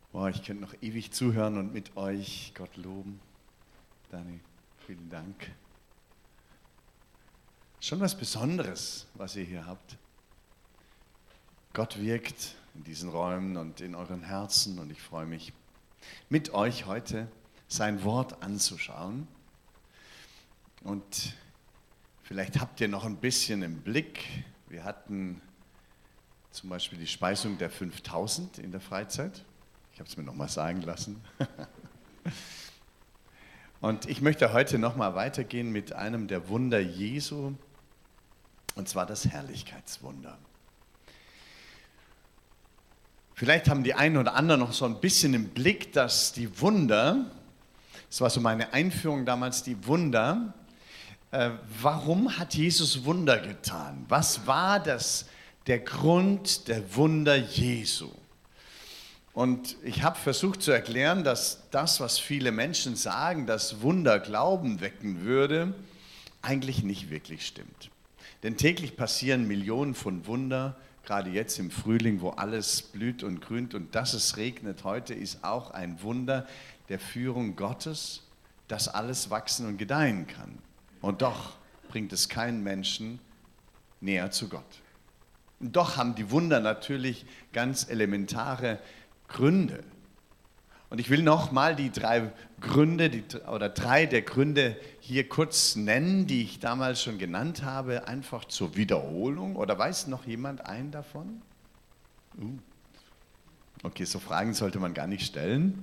Boah, ich könnte noch ewig zuhören und mit euch Gott loben. Dani, vielen Dank. Schon was Besonderes, was ihr hier habt. Gott wirkt in diesen Räumen und in euren Herzen und ich freue mich, mit euch heute sein Wort anzuschauen. Und vielleicht habt ihr noch ein bisschen im Blick, wir hatten zum Beispiel die Speisung der 5000 in der Freizeit. Ich habe es mir nochmal sagen lassen. Und ich möchte heute nochmal weitergehen mit einem der Wunder Jesu, und zwar das Herrlichkeitswunder. Vielleicht haben die einen oder anderen noch so ein bisschen im Blick, dass die Wunder, das war so meine Einführung damals, die Wunder, warum hat Jesus Wunder getan? Was war der Grund der Wunder Jesu? Und ich habe versucht zu erklären, dass das, was viele Menschen sagen, dass Wunder Glauben wecken würde, eigentlich nicht wirklich stimmt. Denn täglich passieren Millionen von Wunder, gerade jetzt im Frühling, wo alles blüht und grünt und dass es regnet heute, ist auch ein Wunder der Führung Gottes, dass alles wachsen und gedeihen kann. Und doch bringt es keinen Menschen näher zu Gott. Und doch haben die Wunder natürlich ganz elementare Gründe. Und ich will nochmal die drei der Gründe hier kurz nennen, die ich damals schon genannt habe, einfach zur Wiederholung. Oder weiß noch jemand einen davon? Okay, so Fragen sollte man gar nicht stellen.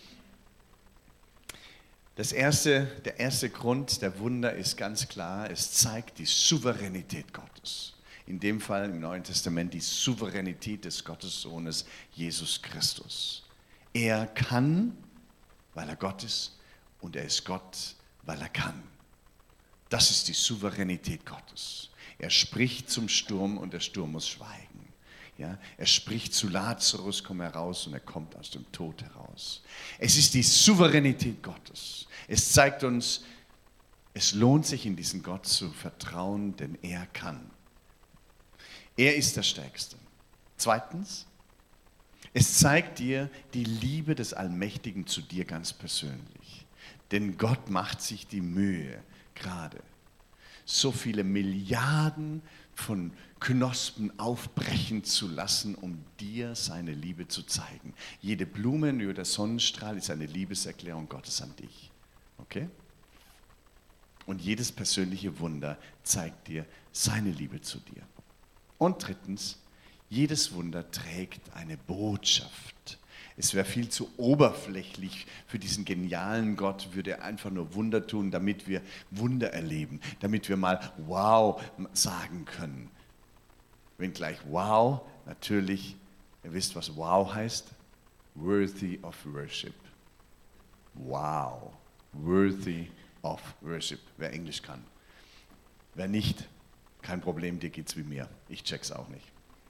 Der erste Grund der Wunder ist ganz klar, es zeigt die Souveränität Gottes. In dem Fall im Neuen Testament die Souveränität des Gottessohnes Jesus Christus. Er kann, weil er Gott ist, und er ist Gott, weil er kann. Das ist die Souveränität Gottes. Er spricht zum Sturm und der Sturm muss schweigen. Ja, er spricht zu Lazarus, komm heraus, und er kommt aus dem Tod heraus. Es ist die Souveränität Gottes. Es zeigt uns, es lohnt sich, in diesen Gott zu vertrauen, denn er kann. Er ist der Stärkste. Zweitens, es zeigt dir die Liebe des Allmächtigen zu dir ganz persönlich. Denn Gott macht sich die Mühe, gerade so viele Milliarden von Knospen aufbrechen zu lassen, um dir seine Liebe zu zeigen. Jede Blume und jeder Sonnenstrahl ist eine Liebeserklärung Gottes an dich. Okay? Und jedes persönliche Wunder zeigt dir seine Liebe zu dir. Und drittens, jedes Wunder trägt eine Botschaft. Es wäre viel zu oberflächlich für diesen genialen Gott, würde er einfach nur Wunder tun, damit wir Wunder erleben, damit wir mal wow sagen können. Wenn gleich wow, natürlich, ihr wisst, was wow heißt? Worthy of worship. Wow, worthy of worship, wer Englisch kann. Wer nicht, kein Problem, dir geht's wie mir. Ich check's auch nicht.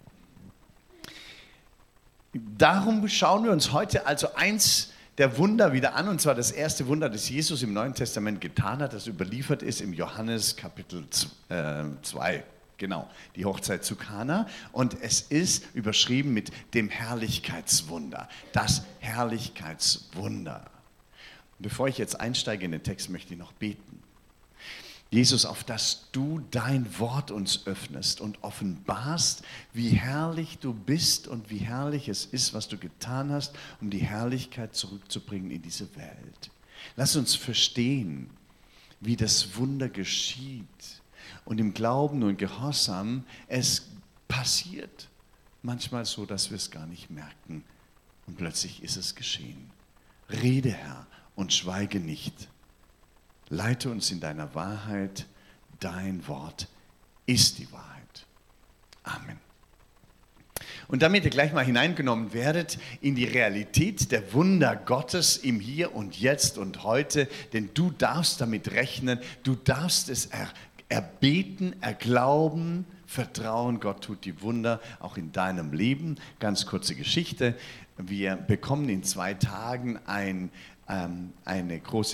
Darum schauen wir uns heute also eins der Wunder wieder an, und zwar das erste Wunder, das Jesus im Neuen Testament getan hat, das überliefert ist im Johannes Kapitel 2. Genau, die Hochzeit zu Kana. Und es ist überschrieben mit dem Herrlichkeitswunder. Das Herrlichkeitswunder. Bevor ich jetzt einsteige in den Text, möchte ich noch beten. Jesus, auf dass du dein Wort uns öffnest und offenbarst, wie herrlich du bist und wie herrlich es ist, was du getan hast, um die Herrlichkeit zurückzubringen in diese Welt. Lass uns verstehen, wie das Wunder geschieht und im Glauben und Gehorsam es passiert. Manchmal so, dass wir es gar nicht merken und plötzlich ist es geschehen. Rede, Herr, und schweige nicht. Leite uns in deiner Wahrheit, dein Wort ist die Wahrheit. Amen. Und damit ihr gleich mal hineingenommen werdet in die Realität der Wunder Gottes im Hier und Jetzt und heute, denn du darfst damit rechnen, du darfst es erbeten, erglauben, vertrauen, Gott tut die Wunder auch in deinem Leben. Ganz kurze Geschichte, wir bekommen in 2 Tagen eine große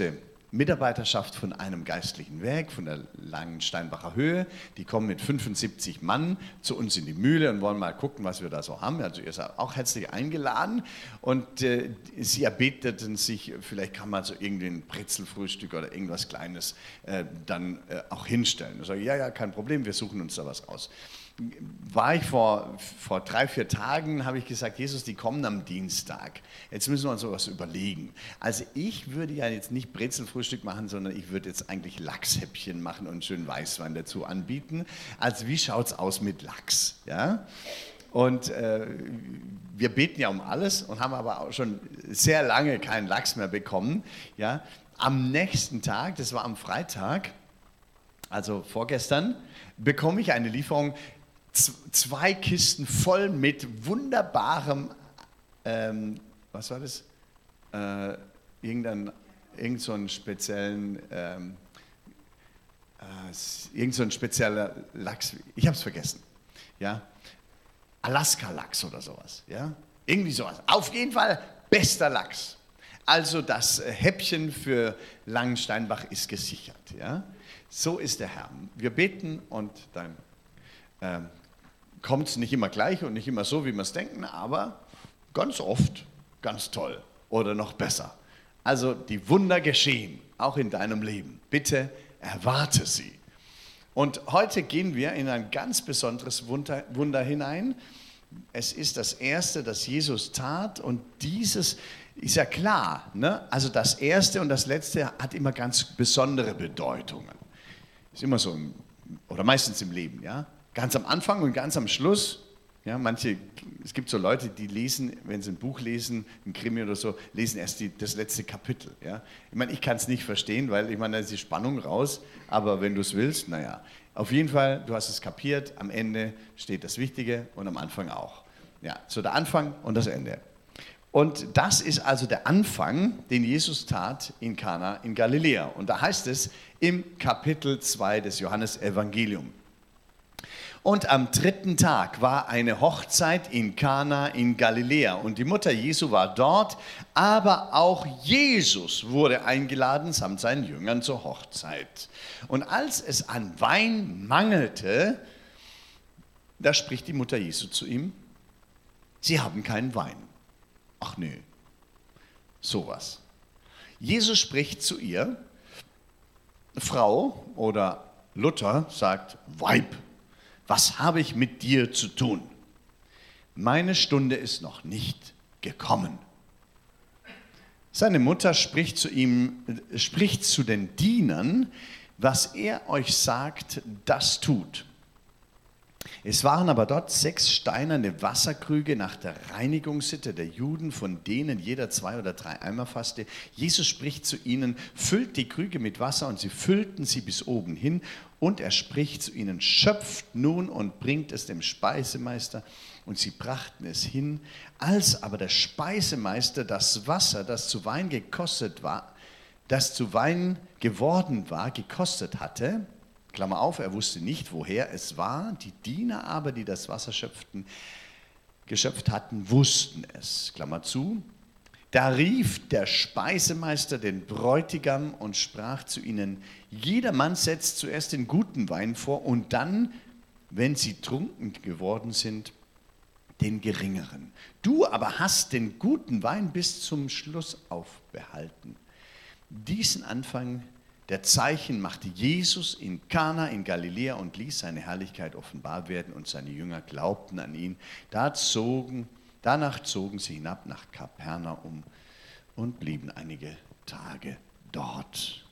Mitarbeiterschaft von einem geistlichen Werk, von der Langensteinbacher Höhe. Die kommen mit 75 Mann zu uns in die Mühle und wollen mal gucken, was wir da so haben. Also ihr seid auch herzlich eingeladen. Und sie erbeteten sich, vielleicht kann man so irgendwie ein Brezelfrühstück oder irgendwas Kleines dann auch hinstellen. Ich sage, ja, kein Problem, wir suchen uns da was aus. War ich vor 3-4 Tagen, habe ich gesagt, Jesus, die kommen am Dienstag. Jetzt müssen wir uns sowas überlegen. Also ich würde ja jetzt nicht Brezelfrühstück machen, sondern ich würde jetzt eigentlich Lachshäppchen machen und einen schönen Weißwein dazu anbieten. Also wie schaut es aus mit Lachs? Ja? Und wir beten ja um alles und haben aber auch schon sehr lange keinen Lachs mehr bekommen. Ja? Am nächsten Tag, das war am Freitag, also vorgestern, bekomme ich eine Lieferung, 2 Kisten voll mit wunderbarem, was war das? Irgend so einen speziellen, irgend so ein spezieller Lachs, ich habe es vergessen, ja? Alaska-Lachs oder sowas, ja? Irgendwie sowas. Auf jeden Fall bester Lachs. Also das Häppchen für Langensteinbach ist gesichert, ja? So ist der Herr. Wir beten und dann kommt es nicht immer gleich und nicht immer so, wie wir es denken, aber ganz oft ganz toll oder noch besser. Also die Wunder geschehen, auch in deinem Leben. Bitte erwarte sie. Und heute gehen wir in ein ganz besonderes Wunder hinein. Es ist das Erste, das Jesus tat, und dieses ist ja klar, ne? Also das Erste und das Letzte hat immer ganz besondere Bedeutungen. Ist immer so, oder meistens im Leben, ja. Ganz am Anfang und ganz am Schluss. Ja, es gibt so Leute, die lesen, wenn sie ein Buch lesen, ein Krimi oder so, lesen erst das letzte Kapitel. Ja. Ich meine, ich kann es nicht verstehen, weil ich meine, da ist die Spannung raus, aber wenn du es willst, naja. Auf jeden Fall, du hast es kapiert, am Ende steht das Wichtige und am Anfang auch. Ja, so der Anfang und das Ende. Und das ist also der Anfang, den Jesus tat in Kana in Galiläa. Und da heißt es im Kapitel 2 des Johannesevangeliums. Und am 3. Tag war eine Hochzeit in Kana in Galiläa und die Mutter Jesu war dort, aber auch Jesus wurde eingeladen samt seinen Jüngern zur Hochzeit. Und als es an Wein mangelte, da spricht die Mutter Jesu zu ihm, sie haben keinen Wein. Ach nö, sowas. Jesus spricht zu ihr, Frau, oder Luther sagt Weib. Was habe ich mit dir zu tun? Meine Stunde ist noch nicht gekommen. Seine Mutter spricht zu den Dienern, was er euch sagt, das tut. Es waren aber dort 6 steinerne Wasserkrüge nach der Reinigungssitte der Juden, von denen jeder 2 oder 3 Eimer fasste. Jesus spricht zu ihnen, füllt die Krüge mit Wasser, und sie füllten sie bis oben hin. Und er spricht zu ihnen, schöpft nun und bringt es dem Speisemeister. Und sie brachten es hin. Als aber der Speisemeister das Wasser, das zu Wein geworden war, gekostet hatte, Klammer auf, er wusste nicht, woher es war. Die Diener aber, die das Wasser geschöpft hatten, wussten es. Klammer zu. Da rief der Speisemeister den Bräutigam und sprach zu ihnen, jedermann setzt zuerst den guten Wein vor und dann, wenn sie trunken geworden sind, den geringeren. Du aber hast den guten Wein bis zum Schluss aufbehalten. Diesen Anfang der Zeichen machte Jesus in Kana in Galiläa und ließ seine Herrlichkeit offenbar werden, und seine Jünger glaubten an ihn. Danach zogen sie hinab nach Kapernaum und blieben einige Tage dort.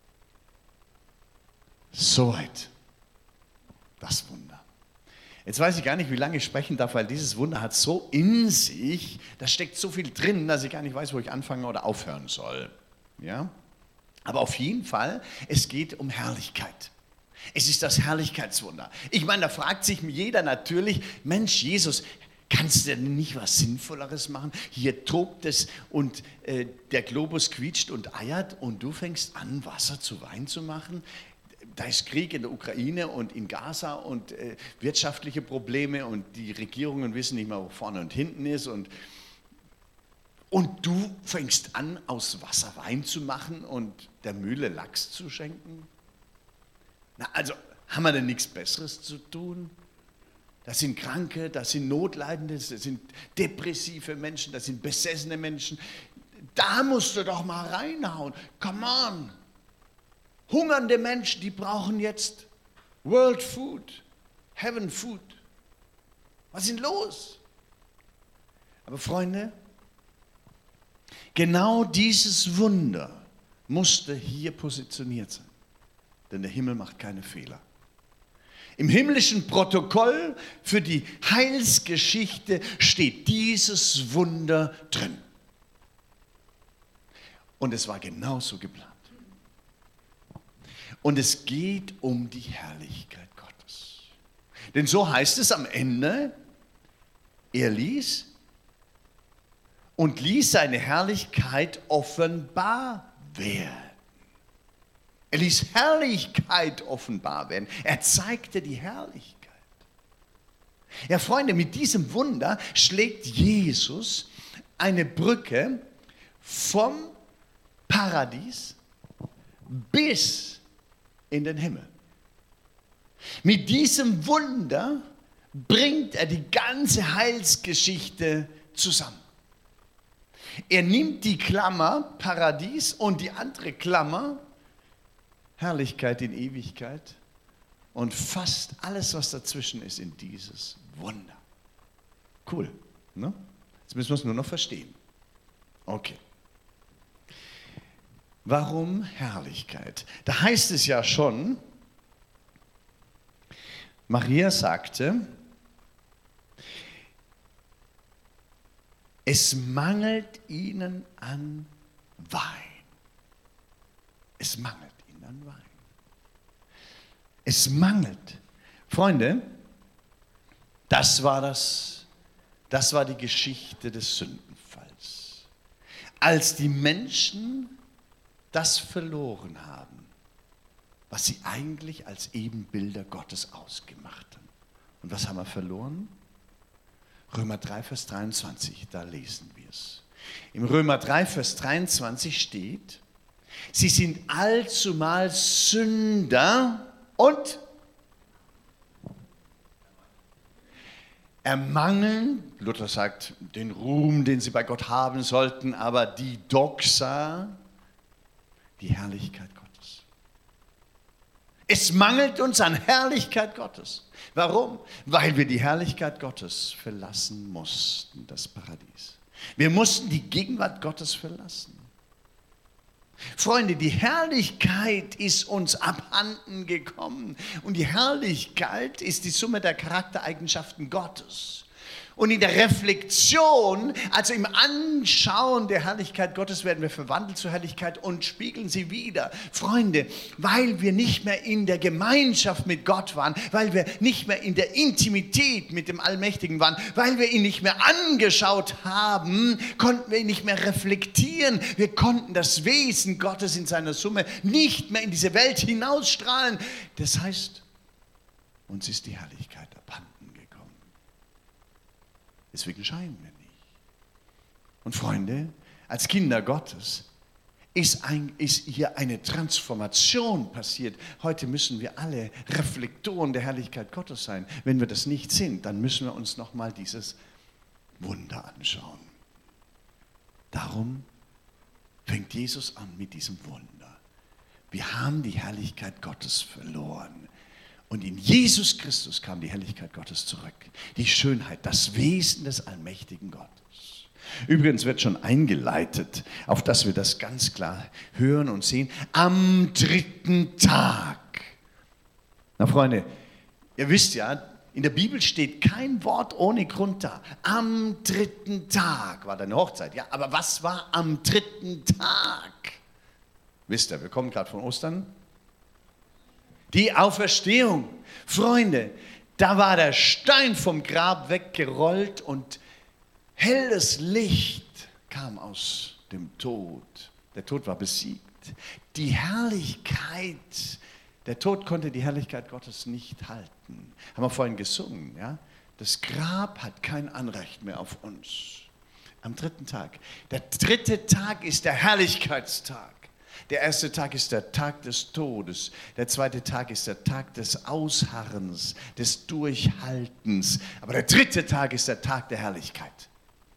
Soweit das Wunder. Jetzt weiß ich gar nicht, wie lange ich sprechen darf, weil dieses Wunder hat so in sich, da steckt so viel drin, dass ich gar nicht weiß, wo ich anfangen oder aufhören soll. Ja? Aber auf jeden Fall, es geht um Herrlichkeit. Es ist das Herrlichkeitswunder. Ich meine, da fragt sich jeder natürlich, Mensch, Jesus, kannst du denn nicht was Sinnvolleres machen? Hier tobt es und der Globus quietscht und eiert und du fängst an, Wasser zu Wein zu machen? Da ist Krieg in der Ukraine und in Gaza und wirtschaftliche Probleme und die Regierungen wissen nicht mehr, wo vorne und hinten ist und Und du fängst an, aus Wasser Wein zu machen und der Mühle Lachs zu schenken? Na, also, haben wir denn nichts Besseres zu tun? Das sind Kranke, das sind Notleidende, das sind depressive Menschen, das sind besessene Menschen. Da musst du doch mal reinhauen. Come on. Hungernde Menschen, die brauchen jetzt World Food, Heaven Food. Was ist denn los? Aber Freunde, genau dieses Wunder musste hier positioniert sein. Denn der Himmel macht keine Fehler. Im himmlischen Protokoll für die Heilsgeschichte steht dieses Wunder drin. Und es war genauso geplant. Und es geht um die Herrlichkeit Gottes. Denn so heißt es am Ende, er ließ seine Herrlichkeit offenbar werden. Er ließ Herrlichkeit offenbar werden. Er zeigte die Herrlichkeit. Ja, Freunde, mit diesem Wunder schlägt Jesus eine Brücke vom Paradies bis in den Himmel. Mit diesem Wunder bringt er die ganze Heilsgeschichte zusammen. Er nimmt die Klammer Paradies und die andere Klammer Herrlichkeit in Ewigkeit und fasst alles, was dazwischen ist, in dieses Wunder. Cool, ne? Jetzt müssen wir es nur noch verstehen. Okay. Warum Herrlichkeit? Da heißt es ja schon, Maria sagte, es mangelt ihnen an Wein. Es mangelt ihnen an Wein. Es mangelt. Freunde, das war die Geschichte des Sündenfalls. Als die Menschen das verloren haben, was sie eigentlich als Ebenbilder Gottes ausgemacht haben. Und was haben wir verloren? Römer 3, Vers 23, da lesen wir es. Im Römer 3, Vers 23 steht, sie sind allzumal Sünder und ermangeln, Luther sagt, den Ruhm, den sie bei Gott haben sollten, aber die Doxa, die Herrlichkeit Gottes. Es mangelt uns an Herrlichkeit Gottes. Warum? Weil wir die Herrlichkeit Gottes verlassen mussten, das Paradies. Wir mussten die Gegenwart Gottes verlassen. Freunde, die Herrlichkeit ist uns abhanden gekommen. Und die Herrlichkeit ist die Summe der Charaktereigenschaften Gottes. Und in der Reflexion, also im Anschauen der Herrlichkeit Gottes, werden wir verwandelt zur Herrlichkeit und spiegeln sie wieder. Freunde, weil wir nicht mehr in der Gemeinschaft mit Gott waren, weil wir nicht mehr in der Intimität mit dem Allmächtigen waren, weil wir ihn nicht mehr angeschaut haben, konnten wir ihn nicht mehr reflektieren. Wir konnten das Wesen Gottes in seiner Summe nicht mehr in diese Welt hinausstrahlen. Das heißt, uns ist die Herrlichkeit abhanden. Deswegen scheinen wir nicht. Und Freunde, als Kinder Gottes ist hier eine Transformation passiert. Heute müssen wir alle Reflektoren der Herrlichkeit Gottes sein. Wenn wir das nicht sind, dann müssen wir uns nochmal dieses Wunder anschauen. Darum fängt Jesus an mit diesem Wunder. Wir haben die Herrlichkeit Gottes verloren. Und in Jesus Christus kam die Herrlichkeit Gottes zurück. Die Schönheit, das Wesen des allmächtigen Gottes. Übrigens wird schon eingeleitet, auf dass wir das ganz klar hören und sehen. Am dritten Tag. Na Freunde, ihr wisst ja, in der Bibel steht kein Wort ohne Grund da. Am dritten Tag war deine Hochzeit. Ja, aber was war am dritten Tag? Wisst ihr, wir kommen gerade von Ostern. Die Auferstehung. Freunde, da war der Stein vom Grab weggerollt und helles Licht kam aus dem Tod. Der Tod war besiegt. Die Herrlichkeit, der Tod konnte die Herrlichkeit Gottes nicht halten. Haben wir vorhin gesungen, ja? Das Grab hat kein Anrecht mehr auf uns. Am dritten Tag. Der dritte Tag ist der Herrlichkeitstag. Der erste Tag ist der Tag des Todes. Der zweite Tag ist der Tag des Ausharrens, des Durchhaltens. Aber der dritte Tag ist der Tag der Herrlichkeit.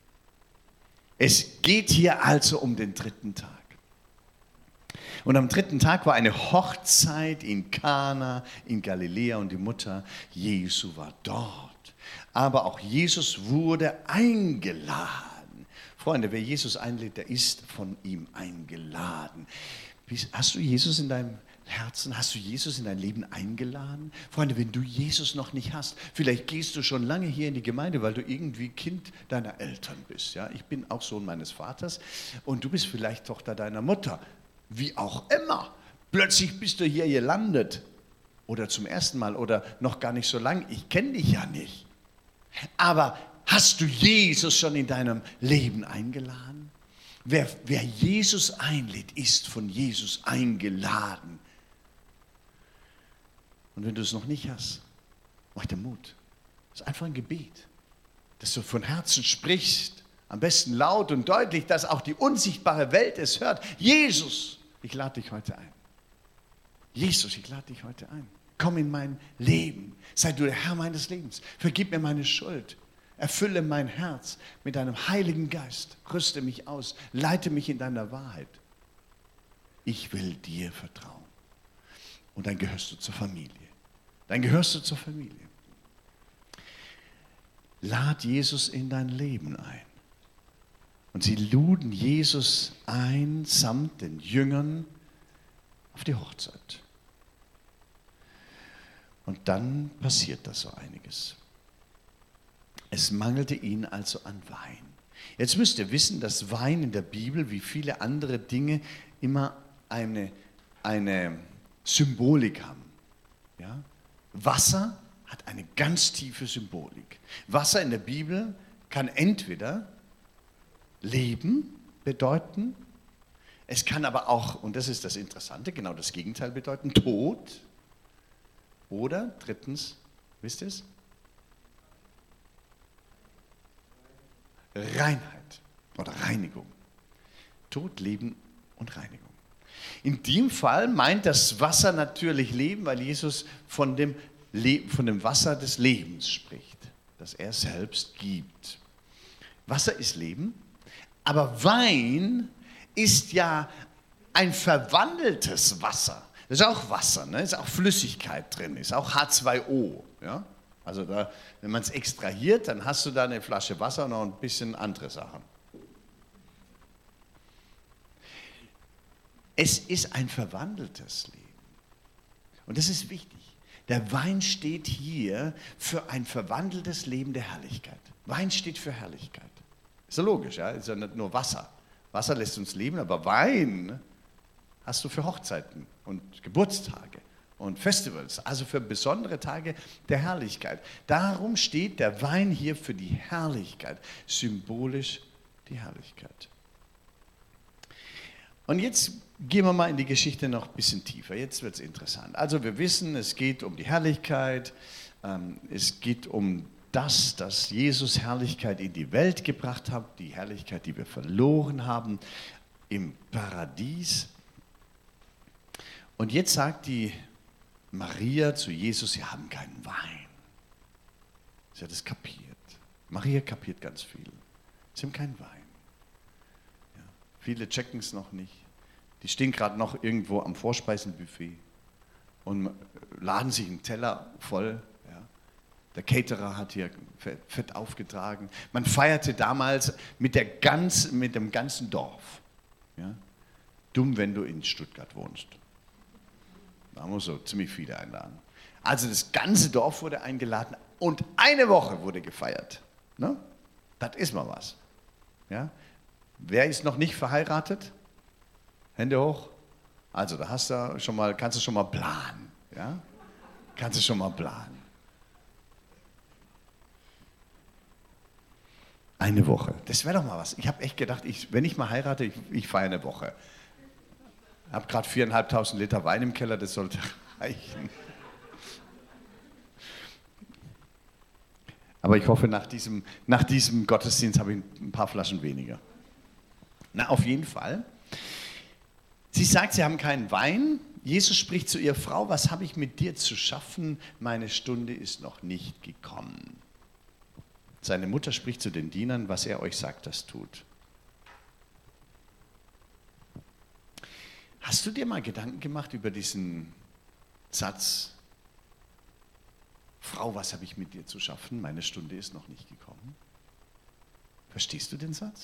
Es geht hier also um den dritten Tag. Und am dritten Tag war eine Hochzeit in Kana in Galiläa und die Mutter Jesu war dort. Aber auch Jesus wurde eingeladen. Freunde, wer Jesus einlädt, der ist von ihm eingeladen. Hast du Jesus in deinem Herzen, hast du Jesus in dein Leben eingeladen? Freunde, wenn du Jesus noch nicht hast, vielleicht gehst du schon lange hier in die Gemeinde, weil du irgendwie Kind deiner Eltern bist. Ja? Ich bin auch Sohn meines Vaters und du bist vielleicht Tochter deiner Mutter. Wie auch immer. Plötzlich bist du hier gelandet. Oder zum ersten Mal oder noch gar nicht so lang. Ich kenne dich ja nicht. Aber hast du Jesus schon in deinem Leben eingeladen? Wer Jesus einlädt, ist von Jesus eingeladen. Und wenn du es noch nicht hast, mach dir Mut. Das ist einfach ein Gebet, dass du von Herzen sprichst. Am besten laut und deutlich, dass auch die unsichtbare Welt es hört. Jesus, ich lade dich heute ein. Jesus, ich lade dich heute ein. Komm in mein Leben. Sei du der Herr meines Lebens. Vergib mir meine Schuld. Erfülle mein Herz mit deinem Heiligen Geist. Rüste mich aus. Leite mich in deiner Wahrheit. Ich will dir vertrauen. Und dann gehörst du zur Familie. Dann gehörst du zur Familie. Lad Jesus in dein Leben ein. Und sie luden Jesus ein, samt den Jüngern, auf die Hochzeit. Und dann passiert da so einiges. Es mangelte ihnen also an Wein. Jetzt müsst ihr wissen, dass Wein in der Bibel, wie viele andere Dinge, immer eine Symbolik haben. Ja? Wasser hat eine ganz tiefe Symbolik. Wasser in der Bibel kann entweder Leben bedeuten, es kann aber auch, und das ist das Interessante, genau das Gegenteil bedeuten, Tod. Oder drittens, wisst ihr es? Reinheit oder Reinigung. Tod, Leben und Reinigung. In dem Fall meint das Wasser natürlich Leben, weil Jesus von dem Wasser des Lebens spricht, das er selbst gibt. Wasser ist Leben, aber Wein ist ja ein verwandeltes Wasser. Das ist auch Wasser, ne? Ist auch Flüssigkeit drin, ist auch H2O. Ja? Also da, wenn man es extrahiert, dann hast du da eine Flasche Wasser und noch ein bisschen andere Sachen. Es ist ein verwandeltes Leben. Und das ist wichtig. Der Wein steht hier für ein verwandeltes Leben der Herrlichkeit. Wein steht für Herrlichkeit. Ist ja logisch, ja? Ist ja nicht nur Wasser. Wasser lässt uns leben, aber Wein hast du für Hochzeiten und Geburtstage und Festivals, also für besondere Tage der Herrlichkeit. Darum steht der Wein hier für die Herrlichkeit, symbolisch die Herrlichkeit. Und jetzt gehen wir mal in die Geschichte noch ein bisschen tiefer. Jetzt wird es interessant. Also wir wissen, es geht um die Herrlichkeit, es geht um das, dass Jesus Herrlichkeit in die Welt gebracht hat, die Herrlichkeit, die wir verloren haben im Paradies. Und jetzt sagt die Maria zu Jesus, sie haben keinen Wein. Sie hat es kapiert. Maria kapiert ganz viel. Sie haben keinen Wein. Ja, viele checken es noch nicht. Die stehen gerade noch irgendwo am Vorspeisenbuffet und laden sich einen Teller voll. Ja. Der Caterer hat hier fett aufgetragen. Man feierte damals mit dem ganzen Dorf. Ja. Dumm, wenn du in Stuttgart wohnst. Da muss so ziemlich viele einladen. Also das ganze Dorf wurde eingeladen und eine Woche wurde gefeiert. Ne? Das ist mal was. Ja? Wer ist noch nicht verheiratet? Hände hoch. Also da kannst du schon mal planen. Ja? Kannst du schon mal planen. Eine Woche. Das wäre doch mal was. Ich habe echt gedacht, wenn ich mal heirate, ich feiere eine Woche. Ich habe gerade 4.500 Liter Wein im Keller, das sollte reichen. Aber ich hoffe, nach diesem Gottesdienst habe ich ein paar Flaschen weniger. Na, auf jeden Fall. Sie sagt, sie haben keinen Wein. Jesus spricht zu ihr: Frau, was habe ich mit dir zu schaffen? Meine Stunde ist noch nicht gekommen. Seine Mutter spricht zu den Dienern: Was er euch sagt, das tut. Hast du dir mal Gedanken gemacht über diesen Satz: Frau, was habe ich mit dir zu schaffen? Meine Stunde ist noch nicht gekommen. Verstehst du den Satz?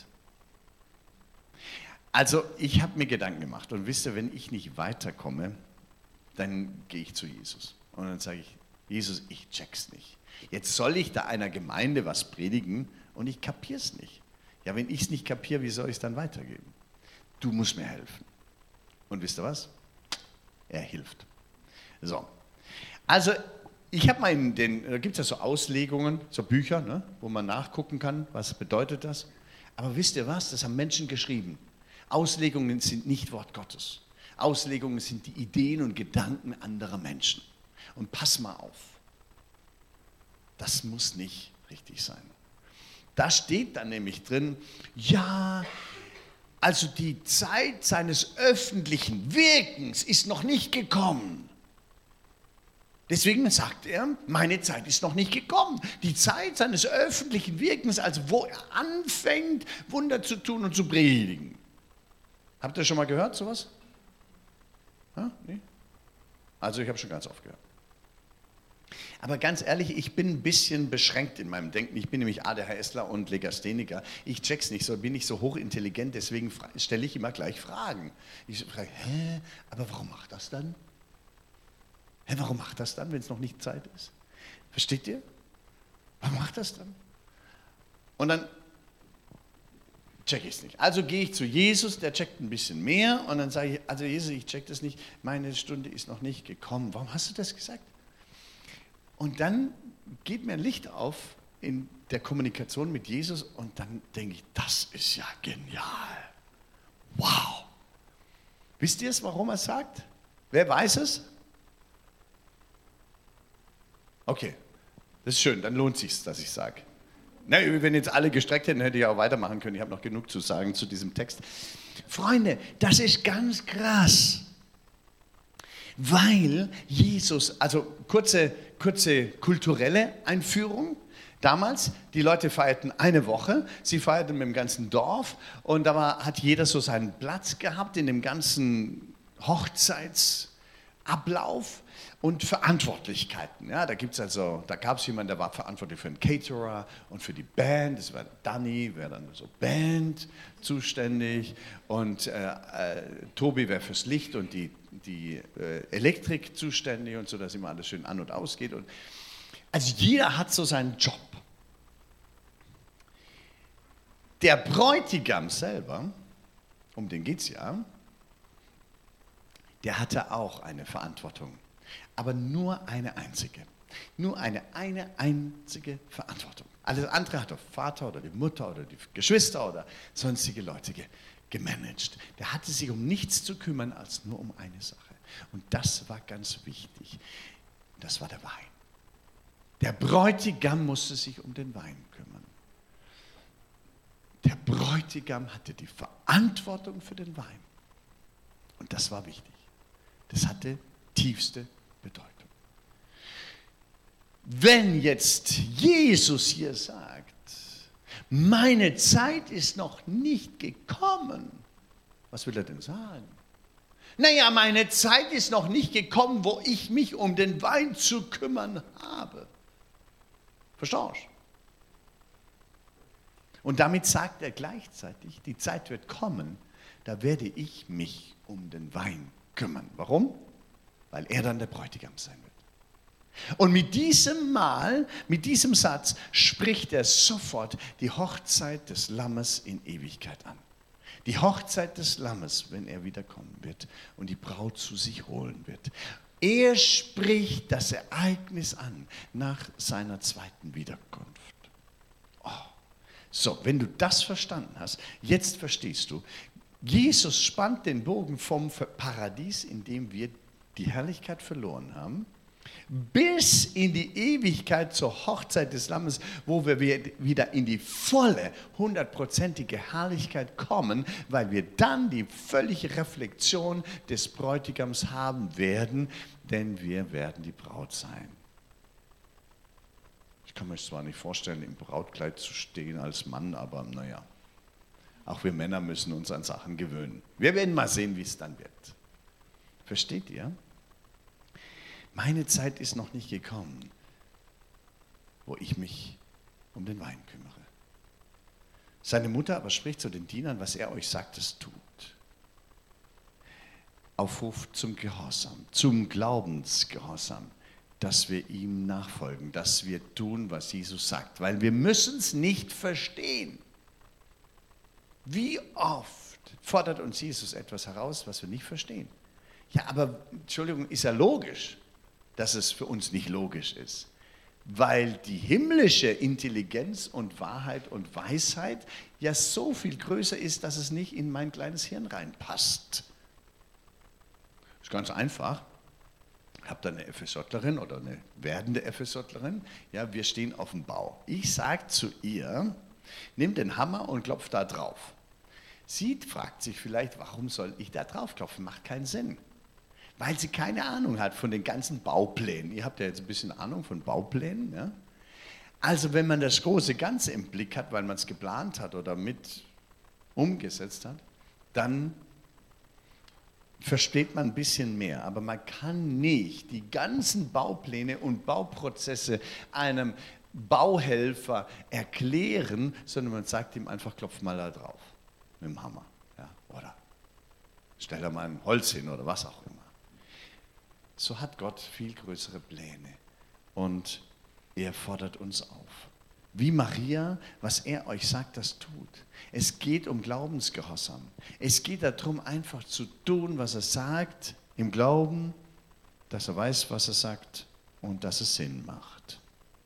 Also, ich habe mir Gedanken gemacht und wisst ihr, wenn ich nicht weiterkomme, dann gehe ich zu Jesus. Und dann sage ich: Jesus, ich check's nicht. Jetzt soll ich da einer Gemeinde was predigen und ich kapier's nicht. Ja, wenn ich es nicht kapiere, wie soll ich es dann weitergeben? Du musst mir helfen. Und wisst ihr was? Er hilft. So. Also, ich habe mal da gibt es ja so Auslegungen, so Bücher, ne, wo man nachgucken kann, was bedeutet das. Aber wisst ihr was? Das haben Menschen geschrieben. Auslegungen sind nicht Wort Gottes. Auslegungen sind die Ideen und Gedanken anderer Menschen. Und pass mal auf. Das muss nicht richtig sein. Da steht dann nämlich drin: Ja, also die Zeit seines öffentlichen Wirkens ist noch nicht gekommen. Deswegen sagt er, meine Zeit ist noch nicht gekommen. Die Zeit seines öffentlichen Wirkens, also wo er anfängt, Wunder zu tun und zu predigen. Habt ihr schon mal gehört, sowas? Ja, nee? Also ich habe schon ganz oft gehört. Aber ganz ehrlich, ich bin ein bisschen beschränkt in meinem Denken. Ich bin nämlich ADHSler und Legastheniker. Ich check's nicht so, bin nicht so hochintelligent, deswegen stelle ich immer gleich Fragen. Ich frage: Aber warum macht das dann? Warum macht das dann, wenn es noch nicht Zeit ist? Versteht ihr? Warum macht das dann? Und dann check ich es nicht. Also gehe ich zu Jesus, der checkt ein bisschen mehr, und dann sage ich: Also Jesus, ich check das nicht, meine Stunde ist noch nicht gekommen. Warum hast du das gesagt? Und dann geht mir ein Licht auf in der Kommunikation mit Jesus und dann denke ich: Das ist ja genial. Wow. Wisst ihr es, warum er es sagt? Wer weiß es? Okay, das ist schön, dann lohnt es sich, dass ich sage. Wenn jetzt alle gestreckt hätten, hätte ich auch weitermachen können. Ich habe noch genug zu sagen zu diesem Text. Freunde, das ist ganz krass. Weil Jesus, also kurze kulturelle Einführung. Damals, die Leute feierten eine Woche, sie feierten mit dem ganzen Dorf und da hat jeder so seinen Platz gehabt in dem ganzen Hochzeitsablauf und Verantwortlichkeiten. Ja, da gab es jemanden, der war verantwortlich für den Caterer und für die Band. Das war Danny, wäre dann so Band zuständig, und Tobi wäre fürs Licht und die Elektrik zuständig und so, dass immer alles schön an- und ausgeht. Also jeder hat so seinen Job. Der Bräutigam selber, um den geht es ja, der hatte auch eine Verantwortung. Aber nur eine einzige. Nur eine einzige Verantwortung. Alles andere hat der Vater oder die Mutter oder die Geschwister oder sonstige Leute gemanagt. Der hatte sich um nichts zu kümmern als nur um eine Sache. Und das war ganz wichtig. Das war der Wein. Der Bräutigam musste sich um den Wein kümmern. Der Bräutigam hatte die Verantwortung für den Wein. Und das war wichtig. Das hatte tiefste Bedeutung. Wenn jetzt Jesus hier sagt, meine Zeit ist noch nicht gekommen, was will er denn sagen? Naja, meine Zeit ist noch nicht gekommen, wo ich mich um den Wein zu kümmern habe. Verstehst du? Und damit sagt er gleichzeitig, die Zeit wird kommen, da werde ich mich um den Wein kümmern. Warum? Weil er dann der Bräutigam sein wird. Und mit diesem Satz spricht er sofort die Hochzeit des Lammes in Ewigkeit an. Die Hochzeit des Lammes, wenn er wiederkommen wird und die Braut zu sich holen wird. Er spricht das Ereignis an nach seiner zweiten Wiederkunft. Oh. So, wenn du das verstanden hast, jetzt verstehst du, Jesus spannt den Bogen vom Paradies, in dem wir die Herrlichkeit verloren haben, bis in die Ewigkeit zur Hochzeit des Lammes, wo wir wieder in die volle, 100%ige Herrlichkeit kommen, weil wir dann die völlige Reflexion des Bräutigams haben werden, denn wir werden die Braut sein. Ich kann mir zwar nicht vorstellen, im Brautkleid zu stehen als Mann, aber naja, auch wir Männer müssen uns an Sachen gewöhnen. Wir werden mal sehen, wie es dann wird. Versteht ihr? Meine Zeit ist noch nicht gekommen, wo ich mich um den Wein kümmere. Seine Mutter aber spricht zu den Dienern, was er euch sagt, das tut. Aufruf zum Gehorsam, zum Glaubensgehorsam, dass wir ihm nachfolgen, dass wir tun, was Jesus sagt, weil wir müssen es nicht verstehen. Wie oft fordert uns Jesus etwas heraus, was wir nicht verstehen? Ja, aber, Entschuldigung, ist ja logisch, dass es für uns nicht logisch ist, weil die himmlische Intelligenz und Wahrheit und Weisheit ja so viel größer ist, dass es nicht in mein kleines Hirn reinpasst. Ist ganz einfach. Ich habe da eine FSJlerin oder eine werdende FSJlerin, ja, wir stehen auf dem Bau. Ich sage zu ihr, nimm den Hammer und klopf da drauf. Sie fragt sich vielleicht, warum soll ich da drauf klopfen? Macht keinen Sinn. Weil sie keine Ahnung hat von den ganzen Bauplänen. Ihr habt ja jetzt ein bisschen Ahnung von Bauplänen. Ja? Also wenn man das große Ganze im Blick hat, weil man es geplant hat oder mit umgesetzt hat, dann versteht man ein bisschen mehr. Aber man kann nicht die ganzen Baupläne und Bauprozesse einem Bauhelfer erklären, sondern man sagt ihm einfach, klopf mal da drauf mit dem Hammer. Ja? Oder stell da mal ein Holz hin oder was auch immer. So hat Gott viel größere Pläne und er fordert uns auf. Wie Maria, was er euch sagt, das tut. Es geht um Glaubensgehorsam. Es geht darum, einfach zu tun, was er sagt, im Glauben, dass er weiß, was er sagt und dass es Sinn macht.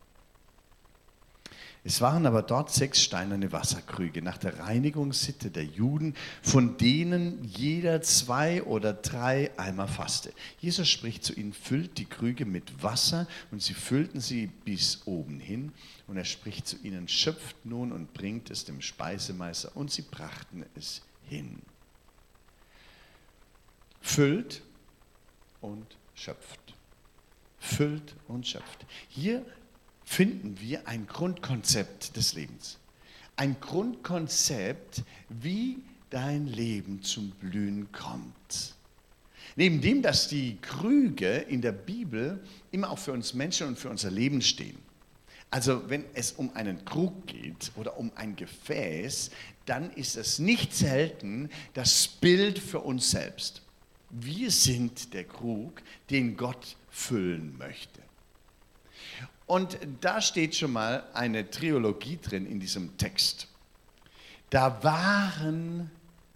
Es waren aber dort 6 steinerne Wasserkrüge nach der Reinigungssitte der Juden, von denen jeder 2 oder 3 Eimer fasste. Jesus spricht zu ihnen, füllt die Krüge mit Wasser, und sie füllten sie bis oben hin. Und er spricht zu ihnen, schöpft nun und bringt es dem Speisemeister, und sie brachten es hin. Füllt und schöpft. Füllt und schöpft. Hier finden wir ein Grundkonzept des Lebens. Ein Grundkonzept, wie dein Leben zum Blühen kommt. Neben dem, dass die Krüge in der Bibel immer auch für uns Menschen und für unser Leben stehen. Also wenn es um einen Krug geht oder um ein Gefäß, dann ist es nicht selten das Bild für uns selbst. Wir sind der Krug, den Gott füllen möchte. Und da steht schon mal eine Trilogie drin in diesem Text. Da waren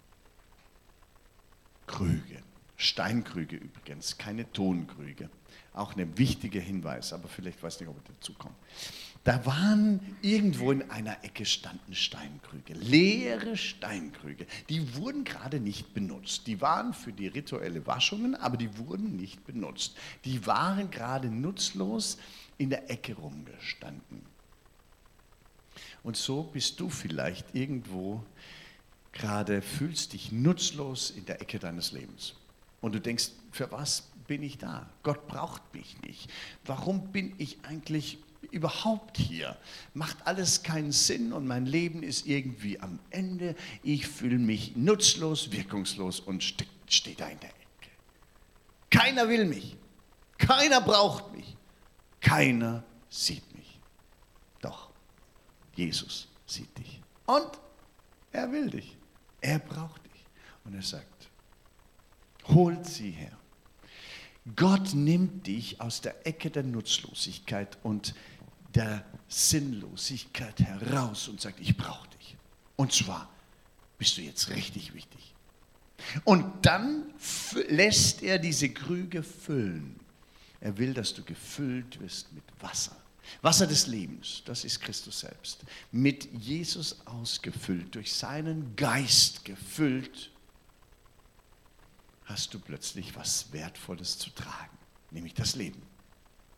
Krüge, Steinkrüge übrigens, keine Tonkrüge. Auch ein wichtiger Hinweis, aber vielleicht weiß nicht, ob ich dazu komme. Da waren irgendwo in einer Ecke standen Steinkrüge, leere Steinkrüge. Die wurden gerade nicht benutzt. Die waren für die rituelle Waschungen, aber die wurden nicht benutzt. Die waren gerade nutzlos in der Ecke rumgestanden. Und so bist du vielleicht irgendwo gerade, fühlst dich nutzlos in der Ecke deines Lebens. Und du denkst, für was bin ich da? Gott braucht mich nicht. Warum bin ich eigentlich überhaupt hier? Macht alles keinen Sinn und mein Leben ist irgendwie am Ende. Ich fühle mich nutzlos, wirkungslos und stehe da in der Ecke. Keiner will mich. Keiner braucht mich. Keiner sieht mich. Doch, Jesus sieht dich. Und er will dich. Er braucht dich. Und er sagt, holt sie her. Gott nimmt dich aus der Ecke der Nutzlosigkeit und der Sinnlosigkeit heraus und sagt, ich brauche dich. Und zwar bist du jetzt richtig wichtig. Und dann lässt er diese Krüge füllen. Er will, dass du gefüllt wirst mit Wasser. Wasser des Lebens, das ist Christus selbst. Mit Jesus ausgefüllt, durch seinen Geist gefüllt, hast du plötzlich was Wertvolles zu tragen, nämlich das Leben.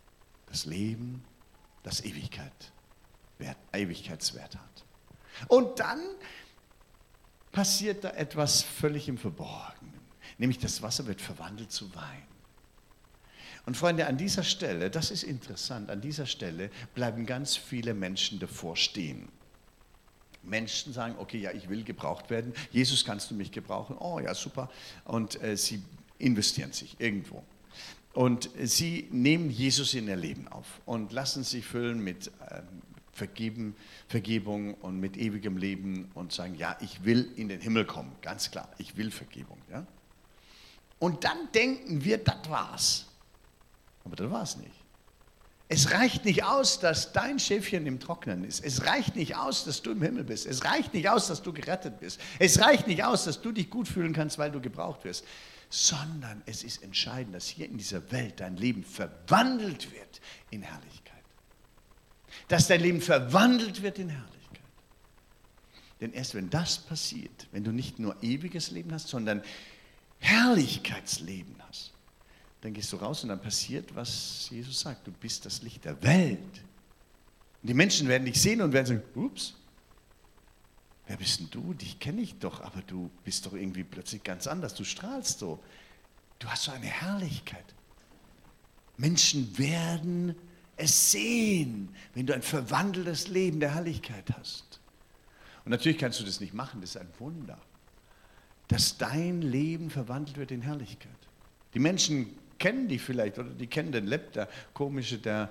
das Leben, das Ewigkeitswert hat. Und dann passiert da etwas völlig im Verborgenen, nämlich das Wasser wird verwandelt zu Wein. Und Freunde, an dieser Stelle, das ist interessant, an dieser Stelle bleiben ganz viele Menschen davor stehen. Menschen sagen, okay, ja, ich will gebraucht werden. Jesus, kannst du mich gebrauchen? Oh ja, super. Und sie investieren sich irgendwo. Und sie nehmen Jesus in ihr Leben auf und lassen sich füllen mit Vergebung und mit ewigem Leben und sagen, ja, ich will in den Himmel kommen. Ganz klar, ich will Vergebung. Ja? Und dann denken wir, das war's. Aber das war es nicht. Es reicht nicht aus, dass dein Schäfchen im Trocknen ist. Es reicht nicht aus, dass du im Himmel bist. Es reicht nicht aus, dass du gerettet bist. Es reicht nicht aus, dass du dich gut fühlen kannst, weil du gebraucht wirst. Sondern es ist entscheidend, dass hier in dieser Welt dein Leben verwandelt wird in Herrlichkeit. Dass dein Leben verwandelt wird in Herrlichkeit. Denn erst wenn das passiert, wenn du nicht nur ewiges Leben hast, sondern Herrlichkeitsleben hast, dann gehst du raus und dann passiert, was Jesus sagt. Du bist das Licht der Welt. Und die Menschen werden dich sehen und werden sagen, ups, wer bist denn du? Dich kenne ich doch, aber du bist doch irgendwie plötzlich ganz anders. Du strahlst so. Du hast so eine Herrlichkeit. Menschen werden es sehen, wenn du ein verwandeltes Leben der Herrlichkeit hast. Und natürlich kannst du das nicht machen, das ist ein Wunder, dass dein Leben verwandelt wird in Herrlichkeit. Die Menschen kennen dich vielleicht oder die kennen den Lepp, der komische, der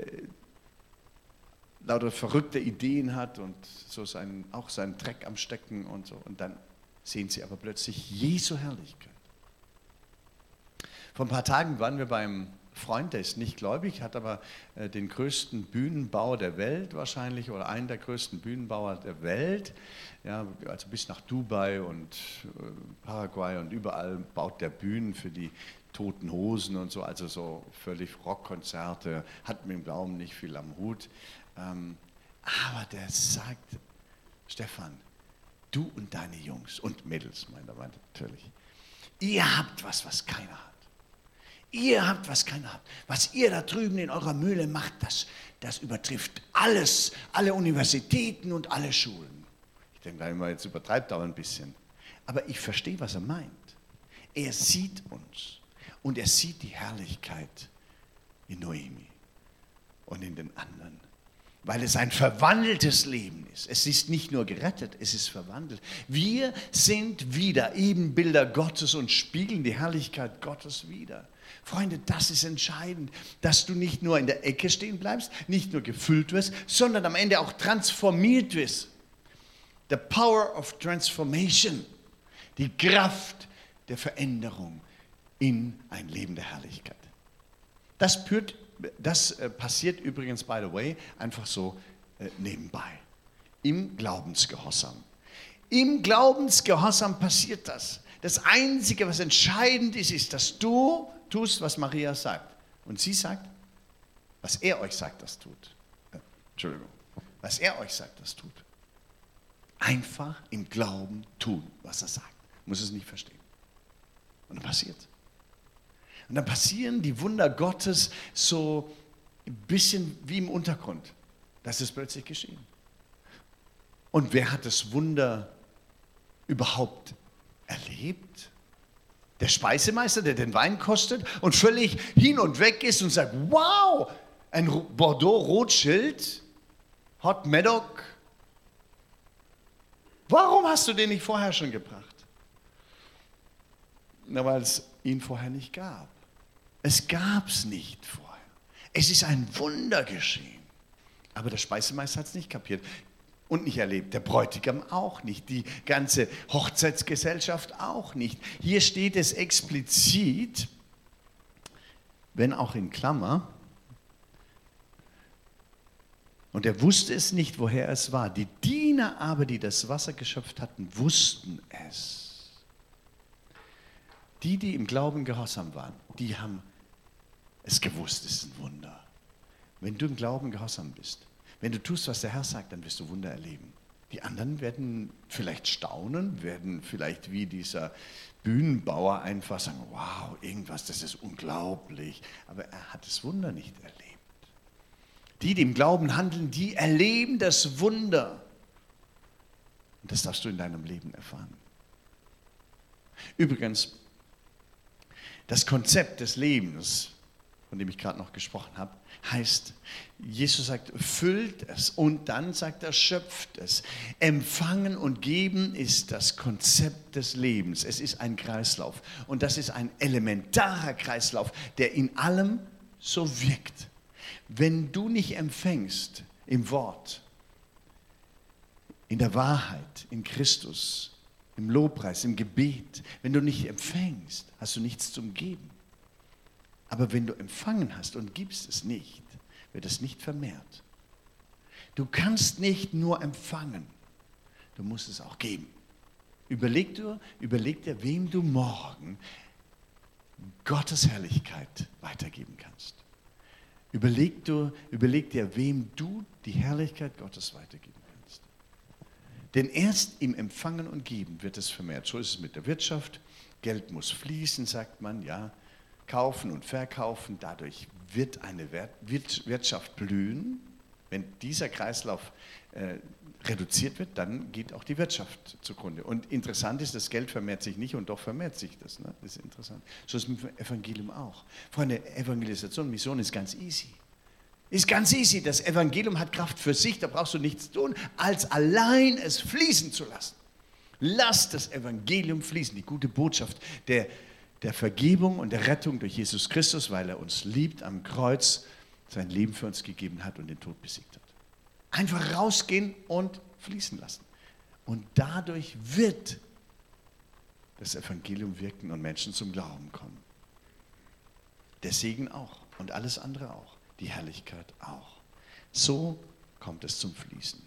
lauter verrückte Ideen hat und so auch seinen Dreck am Stecken und so. Und dann sehen sie aber plötzlich Jesu Herrlichkeit. Vor ein paar Tagen waren wir beim Freund, der ist nicht gläubig, hat aber den größten Bühnenbau der Welt wahrscheinlich oder einen der größten Bühnenbauer der Welt. Ja, also bis nach Dubai und Paraguay und überall baut der Bühnen für die Toten Hosen und so, also so völlig Rockkonzerte, hat mit dem Glauben nicht viel am Hut. Aber der sagt, Stefan, du und deine Jungs und Mädels, meint er natürlich, ihr habt was keiner hat. Ihr habt, was keiner hat. Was ihr da drüben in eurer Mühle macht, das übertrifft alles, alle Universitäten und alle Schulen. Ich denke da immer, jetzt übertreibt er ein bisschen. Aber ich verstehe, was er meint. Er sieht uns und er sieht die Herrlichkeit in Noemi und in den anderen. Weil es ein verwandeltes Leben ist. Es ist nicht nur gerettet, es ist verwandelt. Wir sind wieder Ebenbilder Gottes und spiegeln die Herrlichkeit Gottes wider. Freunde, das ist entscheidend, dass du nicht nur in der Ecke stehen bleibst, nicht nur gefüllt wirst, sondern am Ende auch transformiert wirst. The power of transformation, die Kraft der Veränderung in ein Leben der Herrlichkeit. Das passiert übrigens, by the way, einfach so nebenbei. Im Glaubensgehorsam. Im Glaubensgehorsam passiert das. Das Einzige, was entscheidend ist, ist, dass du tust, was Maria sagt. Und sie sagt, was er euch sagt, das tut. Entschuldigung. Was er euch sagt, das tut. Einfach im Glauben tun, was er sagt. Muss es nicht verstehen. Und dann passiert. Und dann passieren die Wunder Gottes so ein bisschen wie im Untergrund. Das ist plötzlich geschehen. Und wer hat das Wunder überhaupt erlebt? Der Speisemeister, der den Wein kostet und völlig hin und weg ist und sagt, wow, ein Bordeaux-Rothschild, Hot Medoc. Warum hast du den nicht vorher schon gebracht? Na, weil es ihn vorher nicht gab. Es gab es nicht vorher. Es ist ein Wunder geschehen. Aber der Speisemeister hat es nicht kapiert und nicht erlebt. Der Bräutigam auch nicht. Die ganze Hochzeitsgesellschaft auch nicht. Hier steht es explizit, wenn auch in Klammer, und er wusste es nicht, woher es war. Die Diener aber, die das Wasser geschöpft hatten, wussten es. Die im Glauben gehorsam waren, die haben es gewusst, es ist ein Wunder. Wenn du im Glauben gehorsam bist, wenn du tust, was der Herr sagt, dann wirst du Wunder erleben. Die anderen werden vielleicht staunen, werden vielleicht wie dieser Bühnenbauer einfach sagen, wow, irgendwas, das ist unglaublich. Aber er hat das Wunder nicht erlebt. Die im Glauben handeln, die erleben das Wunder. Und das darfst du in deinem Leben erfahren. Übrigens, das Konzept des Lebens, von dem ich gerade noch gesprochen habe, heißt, Jesus sagt, füllt es und dann sagt er, schöpft es. Empfangen und geben ist das Konzept des Lebens. Es ist ein Kreislauf und das ist ein elementarer Kreislauf, der in allem so wirkt. Wenn du nicht empfängst im Wort, in der Wahrheit, in Christus, im Lobpreis, im Gebet, wenn du nicht empfängst, hast du nichts zum Geben. Aber wenn du empfangen hast und gibst es nicht, wird es nicht vermehrt. Du kannst nicht nur empfangen, du musst es auch geben. Überleg dir, wem du morgen Gottes Herrlichkeit weitergeben kannst. Überleg dir, wem du die Herrlichkeit Gottes weitergeben kannst. Denn erst im Empfangen und Geben wird es vermehrt. So ist es mit der Wirtschaft. Geld muss fließen, sagt man, ja. Kaufen und verkaufen, dadurch wird eine Wirtschaft blühen. Wenn dieser Kreislauf reduziert wird, dann geht auch die Wirtschaft zugrunde. Und interessant ist, das Geld vermehrt sich nicht und doch vermehrt sich das. Ne? Das ist interessant. So ist es mit dem Evangelium auch. Freunde, Evangelisation, Mission ist ganz easy. Ist ganz easy. Das Evangelium hat Kraft für sich, da brauchst du nichts tun, als allein es fließen zu lassen. Lass das Evangelium fließen, die gute Botschaft der Vergebung und der Rettung durch Jesus Christus, weil er uns liebt, am Kreuz sein Leben für uns gegeben hat und den Tod besiegt hat. Einfach rausgehen und fließen lassen. Und dadurch wird das Evangelium wirken und Menschen zum Glauben kommen. Der Segen auch und alles andere auch. Die Herrlichkeit auch. So kommt es zum Fließen.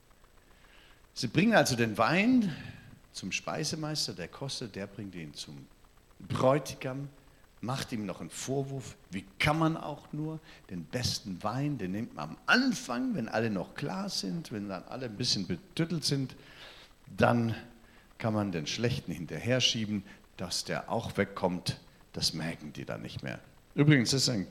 Sie bringen also den Wein zum Speisemeister, der kostet, der bringt ihn zum Bräutigam, macht ihm noch einen Vorwurf. Wie kann man auch nur den besten Wein, den nimmt man am Anfang, wenn alle noch klar sind, wenn dann alle ein bisschen betüttelt sind, dann kann man den schlechten hinterher schieben, dass der auch wegkommt, das merken die dann nicht mehr. Übrigens, das ist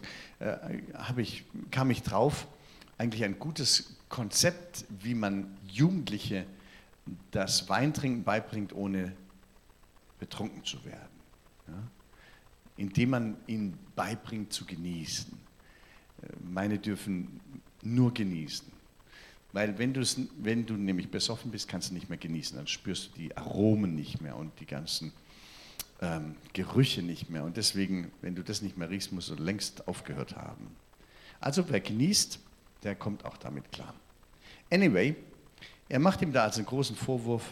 kam ich drauf, eigentlich ein gutes Konzept, wie man Jugendliche das Weintrinken beibringt, ohne betrunken zu werden. Ja? Indem man ihnen beibringt zu genießen. Meine dürfen nur genießen. Weil wenn du nämlich besoffen bist, kannst du nicht mehr genießen. Dann spürst du die Aromen nicht mehr und die ganzen Gerüche nicht mehr. Und deswegen, wenn du das nicht mehr riechst, musst du längst aufgehört haben. Also wer genießt, der kommt auch damit klar. Anyway, er macht ihm da also einen großen Vorwurf,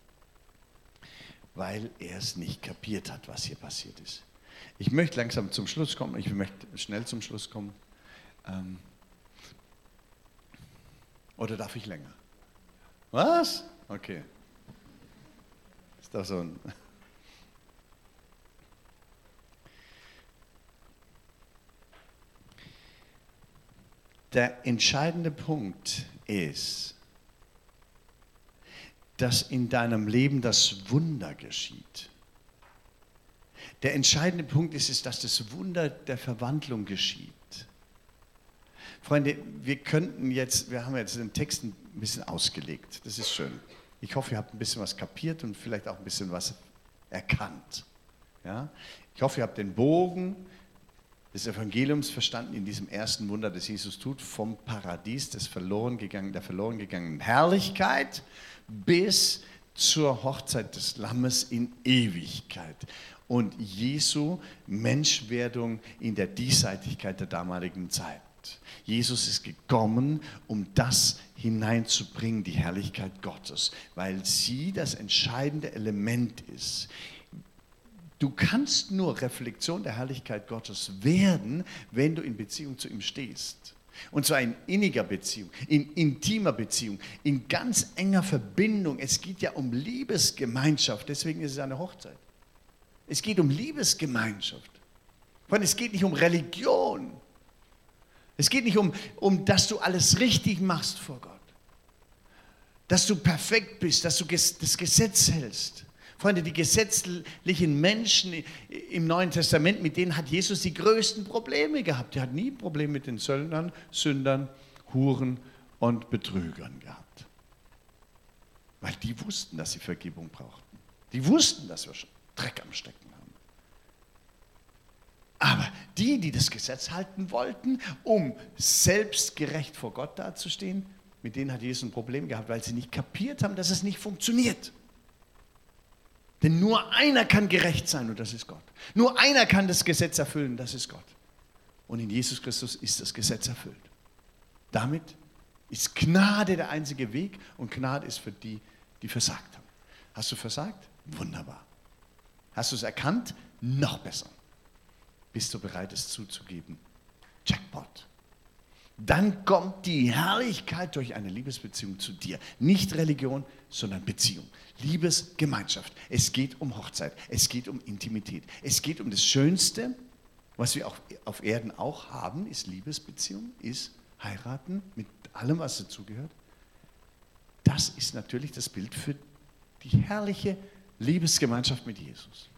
weil er es nicht kapiert hat, was hier passiert ist. Ich möchte langsam zum Schluss kommen, ich möchte schnell zum Schluss kommen. Oder darf ich länger? Was? Okay. Ist doch so ein... Der entscheidende Punkt ist, dass in deinem Leben das Wunder geschieht. Der entscheidende Punkt ist, dass das Wunder der Verwandlung geschieht. Freunde, wir haben jetzt den Text ein bisschen ausgelegt. Das ist schön. Ich hoffe, ihr habt ein bisschen was kapiert und vielleicht auch ein bisschen was erkannt. Ja? Ich hoffe, ihr habt den Bogen des Evangeliums verstanden in diesem ersten Wunder, das Jesus tut, vom Paradies der verloren gegangenen Herrlichkeit bis zur Hochzeit des Lammes in Ewigkeit und Jesu Menschwerdung in der Diesseitigkeit der damaligen Zeit. Jesus ist gekommen, um das hineinzubringen, die Herrlichkeit Gottes, weil sie das entscheidende Element ist. Du kannst nur Reflexion der Herrlichkeit Gottes werden, wenn du in Beziehung zu ihm stehst. Und zwar in inniger Beziehung, in intimer Beziehung, in ganz enger Verbindung. Es geht ja um Liebesgemeinschaft, deswegen ist es eine Hochzeit. Es geht um Liebesgemeinschaft. Es geht nicht um Religion. Es geht nicht um, dass du alles richtig machst vor Gott. Dass du perfekt bist, dass du das Gesetz hältst. Freunde, die gesetzlichen Menschen im Neuen Testament, mit denen hat Jesus die größten Probleme gehabt. Er hat nie Probleme mit den Söldnern, Sündern Huren und Betrügern gehabt. Weil die wussten, dass sie Vergebung brauchten. Die wussten, dass wir schon Dreck am Stecken haben. Aber die das Gesetz halten wollten, um selbstgerecht vor Gott dazustehen, mit denen hat Jesus ein Problem gehabt, weil sie nicht kapiert haben, dass es nicht funktioniert. Denn nur einer kann gerecht sein und das ist Gott. Nur einer kann das Gesetz erfüllen, das ist Gott. Und in Jesus Christus ist das Gesetz erfüllt. Damit ist Gnade der einzige Weg und Gnade ist für die, die versagt haben. Hast du versagt? Wunderbar. Hast du es erkannt? Noch besser. Bist du bereit, es zuzugeben? Jackpot. Dann kommt die Herrlichkeit durch eine Liebesbeziehung zu dir. Nicht Religion, sondern Beziehung. Liebesgemeinschaft. Es geht um Hochzeit. Es geht um Intimität. Es geht um das Schönste, was wir auch auf Erden auch haben, ist Liebesbeziehung, ist heiraten mit allem, was dazugehört. Das ist natürlich das Bild für die herrliche Liebesgemeinschaft mit Jesus.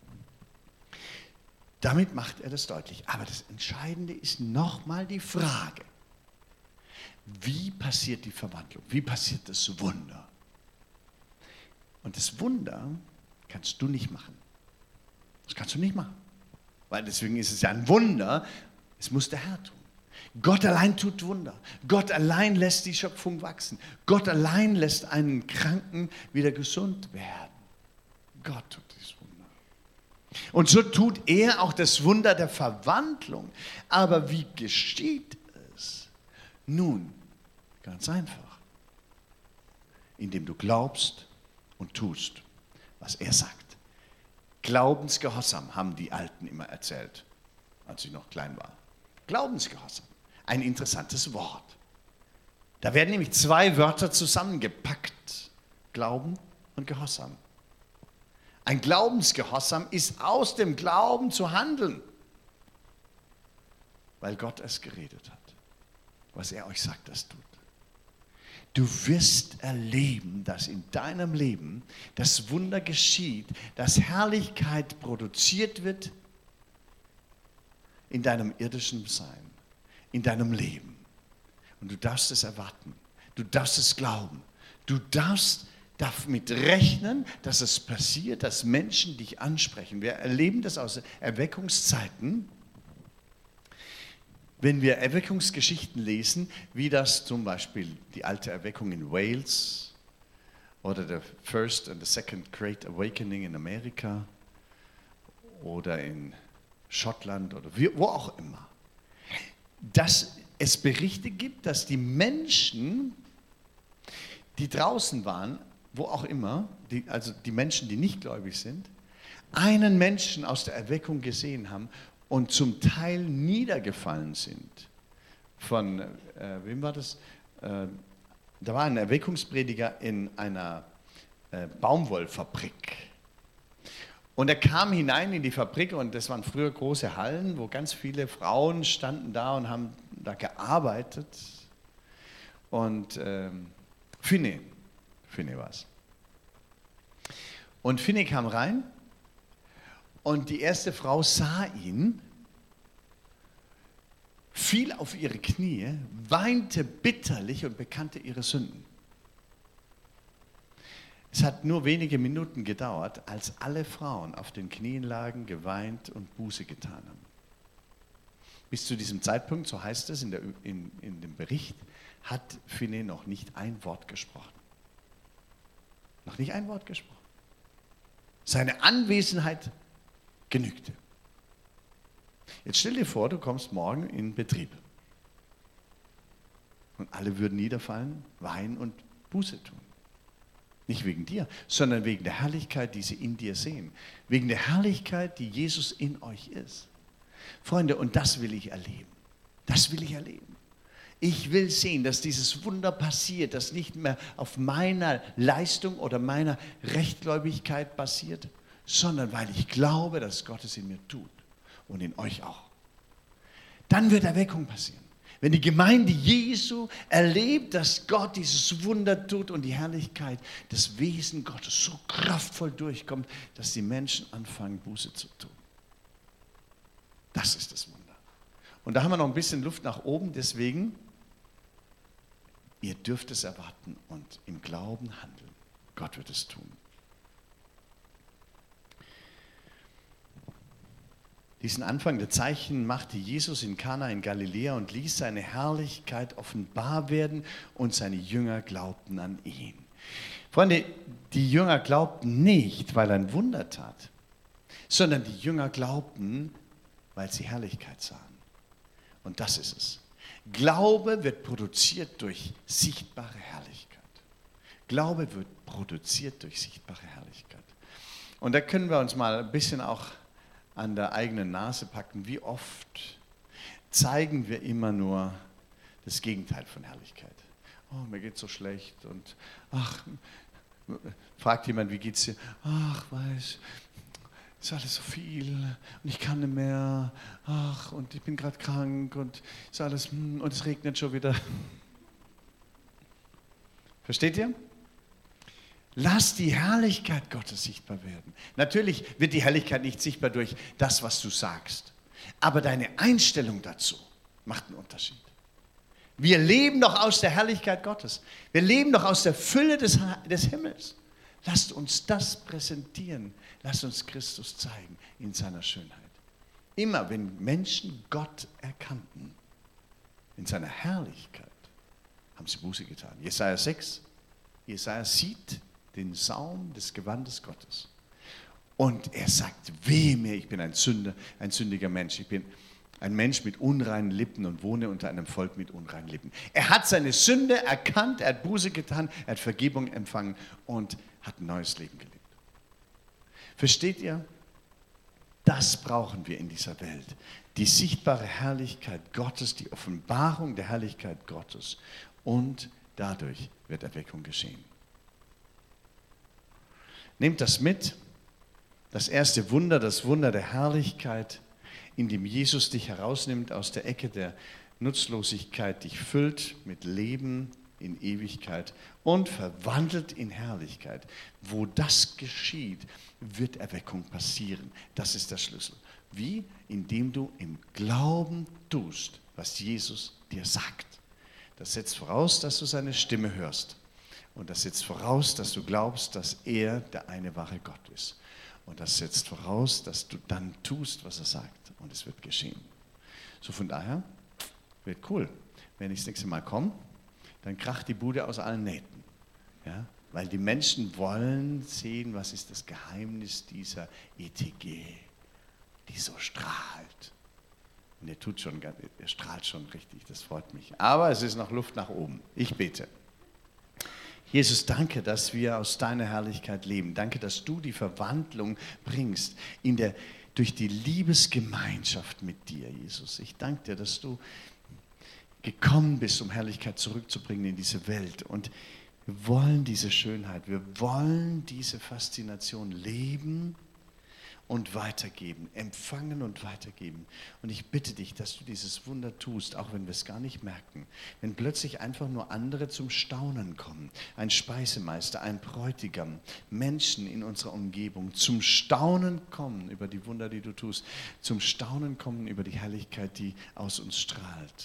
Damit macht er das deutlich. Aber das Entscheidende ist nochmal die Frage, wie passiert die Verwandlung? Wie passiert das Wunder? Und das Wunder kannst du nicht machen. Das kannst du nicht machen. Weil deswegen ist es ja ein Wunder, es muss der Herr tun. Gott allein tut Wunder. Gott allein lässt die Schöpfung wachsen. Gott allein lässt einen Kranken wieder gesund werden. Gott tut dieses Wunder. Und so tut er auch das Wunder der Verwandlung. Aber wie geschieht es? Nun, ganz einfach. Indem du glaubst und tust, was er sagt. Glaubensgehorsam haben die Alten immer erzählt, als ich noch klein war. Glaubensgehorsam. Ein interessantes Wort. Da werden nämlich zwei Wörter zusammengepackt. Glauben und Gehorsam. Ein Glaubensgehorsam ist aus dem Glauben zu handeln, weil Gott es geredet hat, was er euch sagt, das tut. Du wirst erleben, dass in deinem Leben das Wunder geschieht, dass Herrlichkeit produziert wird in deinem irdischen Sein, in deinem Leben. Und du darfst es erwarten, du darfst es glauben, du darfst damit rechnen, dass es passiert, dass Menschen dich ansprechen. Wir erleben das aus Erweckungszeiten, wenn wir Erweckungsgeschichten lesen, wie das zum Beispiel die alte Erweckung in Wales oder der First and the Second Great Awakening in Amerika oder in Schottland oder wo auch immer, dass es Berichte gibt, dass die Menschen, die draußen waren, wo auch immer, also die Menschen, die nicht gläubig sind, einen Menschen aus der Erweckung gesehen haben und zum Teil niedergefallen sind. Von, wem war das? Da war ein Erweckungsprediger in einer Baumwollfabrik. Und er kam hinein in die Fabrik und das waren früher große Hallen, wo ganz viele Frauen standen da und haben da gearbeitet. Und Finney war es. Und Finney kam rein und die erste Frau sah ihn, fiel auf ihre Knie, weinte bitterlich und bekannte ihre Sünden. Es hat nur wenige Minuten gedauert, als alle Frauen auf den Knien lagen, geweint und Buße getan haben. Bis zu diesem Zeitpunkt, so heißt es in dem Bericht, hat Finney noch nicht ein Wort gesprochen. Noch nicht ein Wort gesprochen. Seine Anwesenheit genügte. Jetzt stell dir vor, du kommst morgen in Betrieb. Und alle würden niederfallen, weinen und Buße tun. Nicht wegen dir, sondern wegen der Herrlichkeit, die sie in dir sehen. Wegen der Herrlichkeit, die Jesus in euch ist. Freunde, und das will ich erleben. Das will ich erleben. Ich will sehen, dass dieses Wunder passiert, das nicht mehr auf meiner Leistung oder meiner Rechtgläubigkeit basiert, sondern weil ich glaube, dass Gott es in mir tut und in euch auch. Dann wird Erweckung passieren. Wenn die Gemeinde Jesu erlebt, dass Gott dieses Wunder tut und die Herrlichkeit, das Wesen Gottes so kraftvoll durchkommt, dass die Menschen anfangen, Buße zu tun. Das ist das Wunder. Und da haben wir noch ein bisschen Luft nach oben, deswegen Ihr dürft es erwarten und im Glauben handeln. Gott wird es tun. Diesen Anfang der Zeichen machte Jesus in Kana in Galiläa und ließ seine Herrlichkeit offenbar werden und seine Jünger glaubten an ihn. Freunde, die Jünger glaubten nicht, weil er ein Wunder tat, sondern die Jünger glaubten, weil sie Herrlichkeit sahen. Und das ist es. Glaube wird produziert durch sichtbare Herrlichkeit. Glaube wird produziert durch sichtbare Herrlichkeit. Und da können wir uns mal ein bisschen auch an der eigenen Nase packen. Wie oft zeigen wir immer nur das Gegenteil von Herrlichkeit? Oh, mir geht's so schlecht und ach, fragt jemand, wie geht's dir? Ach, weiß, ist alles so viel und ich kann nicht mehr. Ach, und ich bin gerade krank und ist alles und es regnet schon wieder. Versteht ihr? Lass die Herrlichkeit Gottes sichtbar werden. Natürlich wird die Herrlichkeit nicht sichtbar durch das, was du sagst. Aber deine Einstellung dazu macht einen Unterschied. Wir leben doch aus der Herrlichkeit Gottes. Wir leben doch aus der Fülle des Himmels. Lasst uns das präsentieren. Lasst uns Christus zeigen in seiner Schönheit. Immer wenn Menschen Gott erkannten, in seiner Herrlichkeit, haben sie Buße getan. Jesaja 6, Jesaja sieht den Saum des Gewandes Gottes. Und er sagt, wehe mir, ich bin ein Sünder, ein sündiger Mensch. Ich bin ein Mensch mit unreinen Lippen und wohne unter einem Volk mit unreinen Lippen. Er hat seine Sünde erkannt, er hat Buße getan, er hat Vergebung empfangen und hat ein neues Leben gelebt. Versteht ihr? Das brauchen wir in dieser Welt. Die sichtbare Herrlichkeit Gottes, die Offenbarung der Herrlichkeit Gottes. Und dadurch wird Erweckung geschehen. Nehmt das mit. Das erste Wunder, das Wunder der Herrlichkeit, in dem Jesus dich herausnimmt aus der Ecke der Nutzlosigkeit, dich füllt mit Leben in Ewigkeit und verwandelt in Herrlichkeit. Wo das geschieht, wird Erweckung passieren. Das ist der Schlüssel. Wie? Indem du im Glauben tust, was Jesus dir sagt. Das setzt voraus, dass du seine Stimme hörst. Und das setzt voraus, dass du glaubst, dass er der eine wahre Gott ist. Und das setzt voraus, dass du dann tust, was er sagt. Und es wird geschehen. So von daher, wird cool. Wenn ich das nächste Mal komme, dann kracht die Bude aus allen Nähten. Ja? Weil die Menschen wollen sehen, was ist das Geheimnis dieser ETG, die so strahlt. Und er strahlt schon richtig, das freut mich. Aber es ist noch Luft nach oben. Ich bete. Jesus, danke, dass wir aus deiner Herrlichkeit leben. Danke, dass du die Verwandlung bringst durch die Liebesgemeinschaft mit dir, Jesus. Ich danke dir, dass du gekommen bist, um Herrlichkeit zurückzubringen in diese Welt. Und wir wollen diese Schönheit, wir wollen diese Faszination leben und weitergeben, empfangen und weitergeben. Und ich bitte dich, dass du dieses Wunder tust, auch wenn wir es gar nicht merken. Wenn plötzlich einfach nur andere zum Staunen kommen, ein Speisemeister, ein Bräutigam, Menschen in unserer Umgebung zum Staunen kommen über die Wunder, die du tust, zum Staunen kommen über die Herrlichkeit, die aus uns strahlt.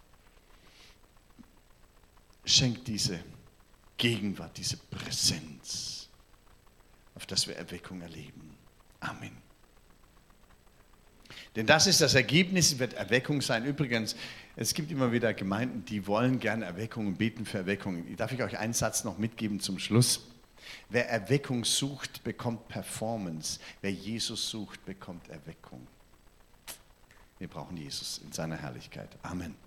Schenk diese Gegenwart, diese Präsenz, auf das wir Erweckung erleben. Amen. Denn das ist das Ergebnis, wird Erweckung sein. Übrigens, es gibt immer wieder Gemeinden, die wollen gerne Erweckung und beten für Erweckung. Darf ich euch einen Satz noch mitgeben zum Schluss? Wer Erweckung sucht, bekommt Performance. Wer Jesus sucht, bekommt Erweckung. Wir brauchen Jesus in seiner Herrlichkeit. Amen.